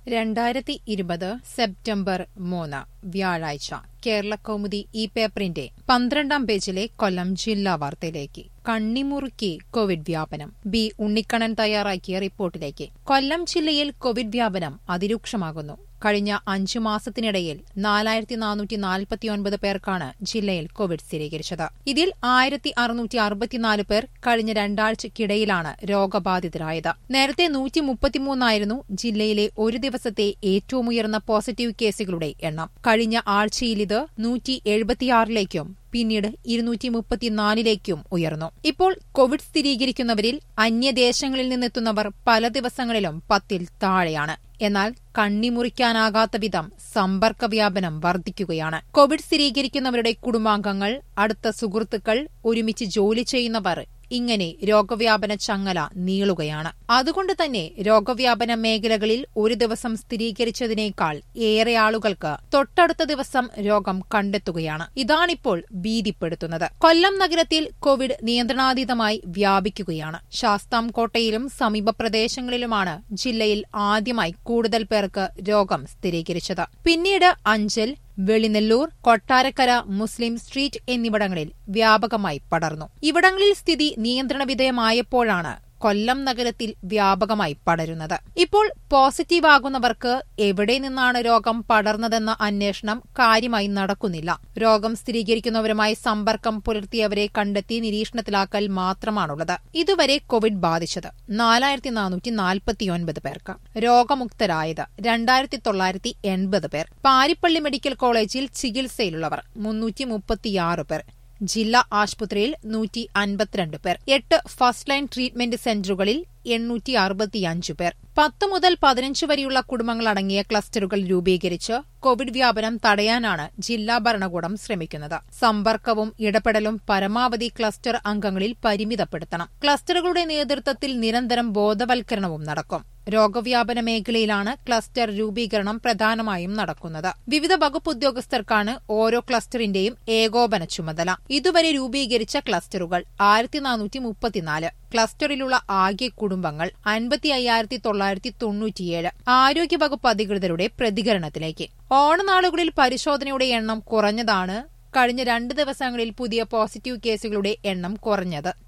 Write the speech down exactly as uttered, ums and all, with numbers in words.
രണ്ടായിരത്തി ഇരുപത് സെപ്റ്റംബർ മൂന്ന് വ്യാഴാഴ്ച കേരളകൗമുദി ഈ പേപ്പറിന്റെ പന്ത്രണ്ടാം പേജിലെ കൊല്ലം ജില്ലാ വാർത്തയിലേക്ക്. കണ്ണിമുറുക്കി കോവിഡ് വ്യാപനം. ബി ഉണ്ണിക്കണ്ണൻ തയ്യാറാക്കിയ റിപ്പോർട്ടിലേക്ക്. കൊല്ലം ജില്ലയിൽ കോവിഡ് വ്യാപനം അതിരൂക്ഷമാകുന്നു. കഴിഞ്ഞ അഞ്ചു മാസത്തിനിടയിൽ നാലായിരത്തി നാനൂറ്റി നാൽപ്പത്തിയൊൻപത് പേർക്കാണ് ജില്ലയിൽ കോവിഡ് സ്ഥിരീകരിച്ചത്. ഇതിൽ ആയിരത്തി അറുന്നൂറ്റി അറുപത്തിനാല് പേർ കഴിഞ്ഞ രണ്ടാഴ്ചയ്ക്കിടയിലാണ് രോഗബാധിതരായത്. നേരത്തെ നൂറ്റി മുപ്പത്തിമൂന്നായിരുന്നു ജില്ലയിലെ ഒരു ദിവസത്തെ ഏറ്റവും ഉയർന്ന പോസിറ്റീവ് കേസുകളുടെ എണ്ണം. കഴിഞ്ഞ ആഴ്ചയിൽ ഇത് നൂറ്റി എഴുപത്തിയാറിലേക്കും പിന്നീട് ഇരുന്നൂറ്റി മുപ്പത്തിനാലിലേക്കും ഉയർന്നു. ഇപ്പോൾ കോവിഡ് സ്ഥിരീകരിക്കുന്നവരിൽ അന്യദേശങ്ങളിൽ നിന്നെത്തുന്നവർ പല ദിവസങ്ങളിലും പത്തിൽ താഴെയാണ്. എന്നാൽ കണ്ണിമുറിക്കാനാകാത്ത വിധം സമ്പർക്ക വ്യാപനം വർദ്ധിക്കുകയാണ്. കോവിഡ് സ്ഥിരീകരിക്കുന്നവരുടെ കുടുംബാംഗങ്ങൾ, അടുത്ത സുഹൃത്തുക്കൾ, ഒരുമിച്ച് ജോലി ചെയ്യുന്നവർ, ഇങ്ങനെ രോഗവ്യാപന ചങ്ങല നീളുകയാണ്. അതുകൊണ്ട് തന്നെ രോഗവ്യാപന മേഖലകളിൽ ഒരു ദിവസം സ്ഥിരീകരിച്ചതിനേക്കാൾ ഏറെ ആളുകൾക്ക് തൊട്ടടുത്ത ദിവസം രോഗം കണ്ടെത്തുകയാണ്. ഇതാണിപ്പോൾ ഭീതിപ്പെടുത്തുന്നത്. കൊല്ലം നഗരത്തിൽ കോവിഡ് നിയന്ത്രണാതീതമായി വ്യാപിക്കുകയാണ്. ശാസ്താംകോട്ടയിലും സമീപ പ്രദേശങ്ങളിലുമാണ് ജില്ലയിൽ ആദ്യമായി കൂടുതൽ പേർക്ക് രോഗം സ്ഥിരീകരിച്ചത്. പിന്നീട് അഞ്ചൽ, വെളിനെല്ലൂർ, കൊട്ടാരക്കര, മുസ്ലിം സ്ട്രീറ്റ് എന്നിവിടങ്ങളിൽ വ്യാപകമായി പടർന്നു. ഇവിടങ്ങളിൽ സ്ഥിതി നിയന്ത്രണ വിധേയമായപ്പോഴാണ് കൊല്ലം നഗരത്തിൽ വ്യാപകമായി പടരുന്നത്. ഇപ്പോൾ പോസിറ്റീവാകുന്നവർക്ക് എവിടെ നിന്നാണ് രോഗം പടർന്നതെന്ന അന്വേഷണം കാര്യമായി നടക്കുന്നില്ല. രോഗം സ്ഥിരീകരിക്കുന്നവരുമായി സമ്പർക്കം പുലർത്തിയവരെ കണ്ടെത്തി നിരീക്ഷണത്തിലാക്കൽ മാത്രമാണുള്ളത്. ഇതുവരെ കോവിഡ് ബാധിച്ചത് നാലായിരത്തി നാനൂറ്റി നാൽപ്പത്തിയൊൻപത് പേർക്ക്. രോഗമുക്തരായത് രണ്ടായിരത്തി തൊള്ളായിരത്തി എൺപത് പേർ. പാരിപ്പള്ളി മെഡിക്കൽ കോളേജിൽ ചികിത്സയിലുള്ളവർ മുന്നൂറ്റി മുപ്പത്തിയാറ് പേർ. ജില്ലാ ആശുപത്രിയിൽ നൂറ്റി അൻപത്തിരണ്ട് പേർ. എട്ട് ഫസ്റ്റ് ലൈൻ ട്രീറ്റ്മെന്റ് സെന്ററുകളിൽ എണ്ണൂറ്റി അറുപത്തിയഞ്ച് പേർ. പത്ത് മുതൽ പതിനഞ്ച് വരെയുള്ള കുടുംബങ്ങളടങ്ങിയ ക്ലസ്റ്ററുകൾ രൂപീകരിച്ച് കോവിഡ് വ്യാപനം തടയാനാണ് ജില്ലാ ഭരണകൂടം ശ്രമിക്കുന്നത്. സമ്പർക്കവും ഇടപെടലും പരമാവധി ക്ലസ്റ്റർ അംഗങ്ങളിൽ പരിമിതപ്പെടുത്തണം. ക്ലസ്റ്ററുകളുടെ നേതൃത്വത്തിൽ നിരന്തരം ബോധവൽക്കരണവും നടക്കും. രോഗവ്യാപന മേഖലയിലാണ് ക്ലസ്റ്റർ രൂപീകരണം പ്രധാനമായും നടക്കുന്നത്. വിവിധ വകുപ്പ് ഉദ്യോഗസ്ഥർക്കാണ് ഓരോ ക്ലസ്റ്ററിന്റെയും ഏകോപന ചുമതല. ഇതുവരെ രൂപീകരിച്ച ക്ലസ്റ്ററുകൾ ആയിരത്തി നാനൂറ്റി മുപ്പത്തിനാല്. ക്ലസ്റ്ററിലുള്ള ആകെ കുടുംബങ്ങൾ അൻപത്തി അയ്യായിരത്തി തൊള്ളായിരത്തി തൊണ്ണൂറ്റിയേഴ്. ആരോഗ്യവകുപ്പ് അധികൃതരുടെ പ്രതികരണത്തിലേക്ക്. ഓണനാളുകളിൽ പരിശോധനയുടെ എണ്ണം കുറഞ്ഞതാണ് കഴിഞ്ഞ രണ്ട് ദിവസങ്ങളിൽ പുതിയ പോസിറ്റീവ് കേസുകളുടെ എണ്ണം കുറഞ്ഞത്.